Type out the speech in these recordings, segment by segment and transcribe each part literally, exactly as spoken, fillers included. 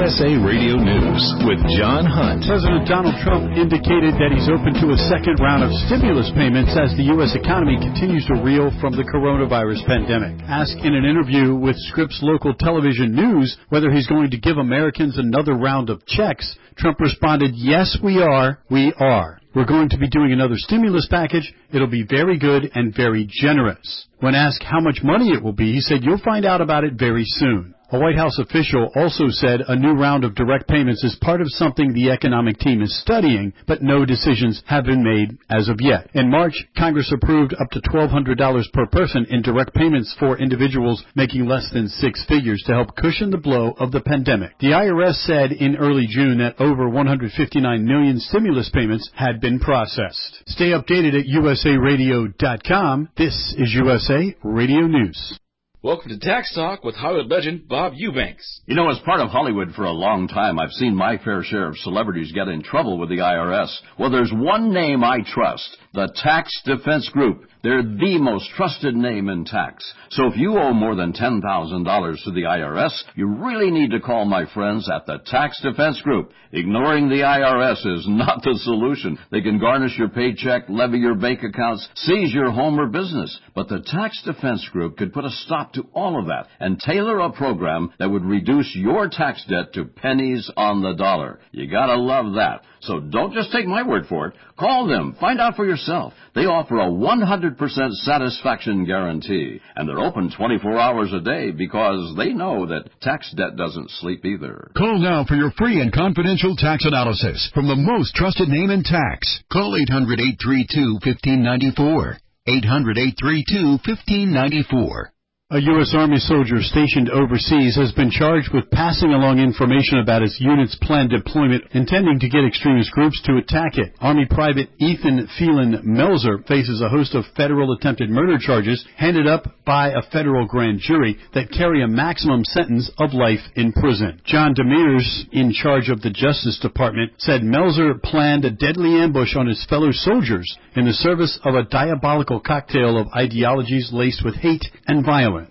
S A Radio News with John Hunt. President Donald Trump indicated that he's open to a second round of stimulus payments as the U S economy continues to reel from the coronavirus pandemic. Asked in an interview with Scripps Local Television News whether he's going to give Americans another round of checks, Trump responded, "Yes, we are. We are. We're going to be doing another stimulus package. It'll be very good and very generous." When asked how much money it will be, he said, "You'll find out about it very soon." A White House official also said a new round of direct payments is part of something the economic team is studying, but no decisions have been made as of yet. In March, Congress approved up to twelve hundred dollars per person in direct payments for individuals making less than six figures to help cushion the blow of the pandemic. The I R S said in early June that over one hundred fifty-nine million stimulus payments had been processed. Stay updated at U S A radio dot com. This is U S A Radio News. Welcome to Tax Talk with Hollywood legend Bob Eubanks. You know, as part of Hollywood for a long time, I've seen my fair share of celebrities get in trouble with the I R S. Well, there's one name I trust, the Tax Defense Group. They're the most trusted name in tax. So if you owe more than ten thousand dollars to the I R S, you really need to call my friends at the Tax Defense Group. Ignoring the I R S is not the solution. They can garnish your paycheck, levy your bank accounts, seize your home or business. But the Tax Defense Group could put a stop to all of that and tailor a program that would reduce your tax debt to pennies on the dollar. You gotta love that. So don't just take my word for it. Call them. Find out for yourself. They offer a one hundred percent satisfaction guarantee, and they're open twenty-four hours a day because they know that tax debt doesn't sleep either. Call now for your free and confidential tax analysis from the most trusted name in tax. Call eight hundred, eight three two, one five nine four. eight hundred, eight three two, one five nine four. A U S Army soldier stationed overseas has been charged with passing along information about his unit's planned deployment, intending to get extremist groups to attack it. Army Private Ethan Phelan Melzer faces a host of federal attempted murder charges handed up by a federal grand jury that carry a maximum sentence of life in prison. John Demers, in charge of the Justice Department, said Melzer planned a deadly ambush on his fellow soldiers in the service of a diabolical cocktail of ideologies laced with hate and violence.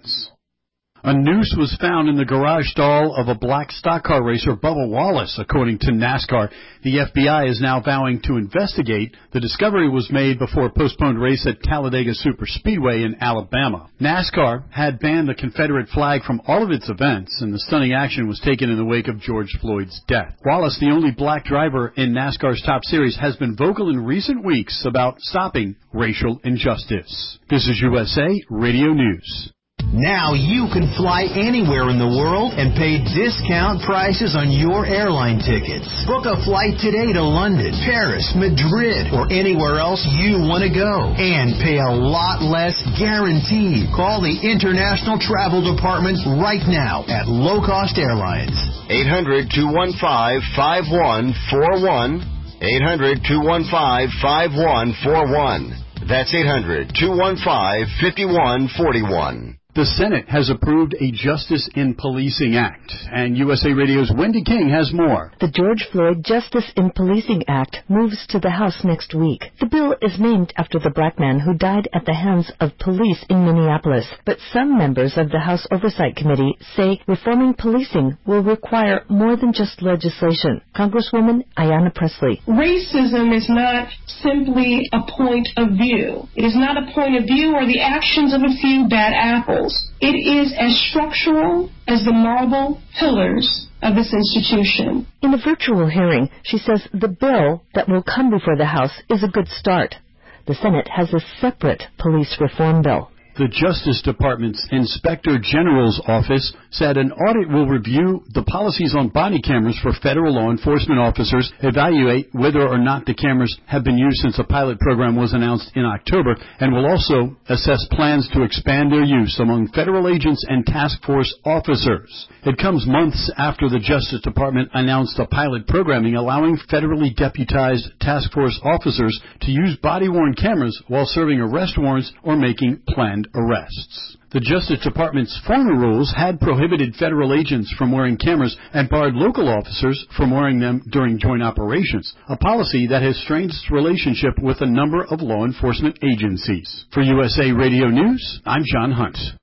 A noose was found in the garage stall of a black stock car racer, Bubba Wallace, according to NASCAR. The F B I is now vowing to investigate. The discovery was made before a postponed race at Talladega Superspeedway in Alabama. NASCAR had banned the Confederate flag from all of its events, and the stunning action was taken in the wake of George Floyd's death. Wallace, the only black driver in NASCAR's top series, has been vocal in recent weeks about stopping racial injustice. This is U S A Radio News. Now you can fly anywhere in the world and pay discount prices on your airline tickets. Book a flight today to London, Paris, Madrid, or anywhere else you want to go. And pay a lot less guaranteed. Call the International Travel Department right now at Low Cost Airlines. eight hundred, two one five, five one four one. eight hundred, two one five, five one four one. That's eight hundred, two one five, five one four one. The Senate has approved a Justice in Policing Act, and U S A Radio's Wendy King has more. The George Floyd Justice in Policing Act moves to the House next week. The bill is named after the black man who died at the hands of police in Minneapolis, but some members of the House Oversight Committee say reforming policing will require more than just legislation. Congresswoman Ayanna Pressley. Racism is not simply a point of view. It is not a point of view or the actions of a few bad apples. It is as structural as the marble pillars of this institution. In a virtual hearing, she says the bill that will come before the House is a good start. The Senate has a separate police reform bill. The Justice Department's Inspector General's office said an audit will review the policies on body cameras for federal law enforcement officers, evaluate whether or not the cameras have been used since a pilot program was announced in October, and will also assess plans to expand their use among federal agents and task force officers. It comes months after the Justice Department announced a pilot programming allowing federally deputized task force officers to use body-worn cameras while serving arrest warrants or making planned arrests. The Justice Department's former rules had prohibited federal agents from wearing cameras and barred local officers from wearing them during joint operations, a policy that has strained its relationship with a number of law enforcement agencies. For U S A Radio News, I'm John Hunt.